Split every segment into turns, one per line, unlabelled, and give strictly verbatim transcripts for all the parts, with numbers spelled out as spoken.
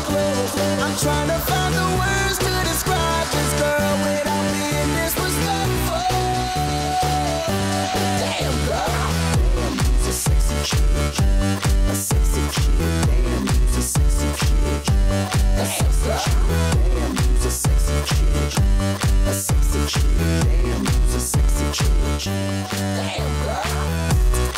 close. I'm trying to find the words to describe this girl without being disrespectful. Damn girl, damn, you's a sexy chick, a sexy chick. Damn, you's a sexy chick, a sexy chick. Damn, you's a sexy chick, a sexy chick. Damn, you's a sexy chick. Damn girl.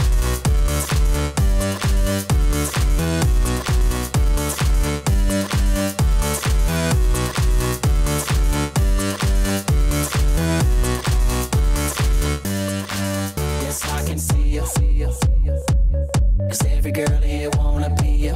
Yes, I can see you, see you, see you. 'Cause every girl here wanna be you.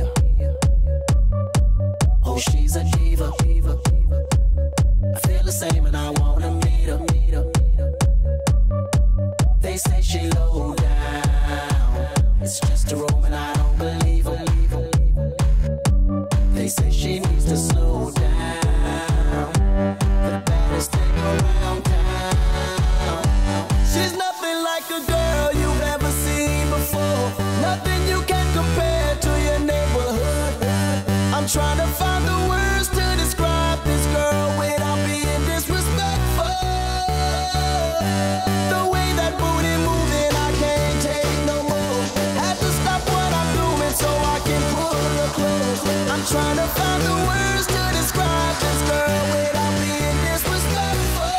Oh, she's a diva, diva, diva. I feel the same and I wanna meet her, meet her, meet her. They say she low down, it's just a room and I don't believe her, believe her. They say she needs to slow down, the baddest thing around town. She's nothing like a girl you've ever seen before, nothing you can compare to your neighborhood. I'm trying to find the words to describe this girl without being disrespectful. The way that booty moving, I can't take no more. Had to stop what I'm doing so I can pull her close. I'm trying to find the words to describe this girl without being disrespectful.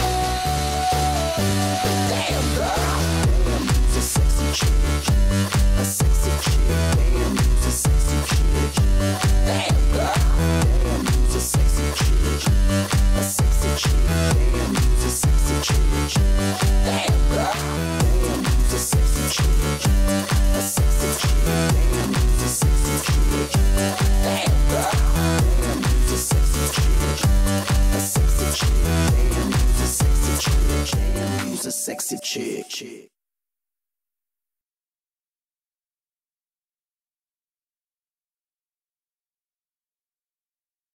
Damn girl, damn, you's a sexy chick, a sexy chick. Damn, you's a sexy chick. Damn girl, damn, you's a sexy chick, a sexy chick. Damn, you's a sexy chick. Damn girl, damn, you's a sexy chick, a sexy chick. Damn, you's a sexy chick. Damn girl, damn, you's a sexy chick, a sexy chick. Damn, you's a sexy chick. Damn, you's a sexy chick.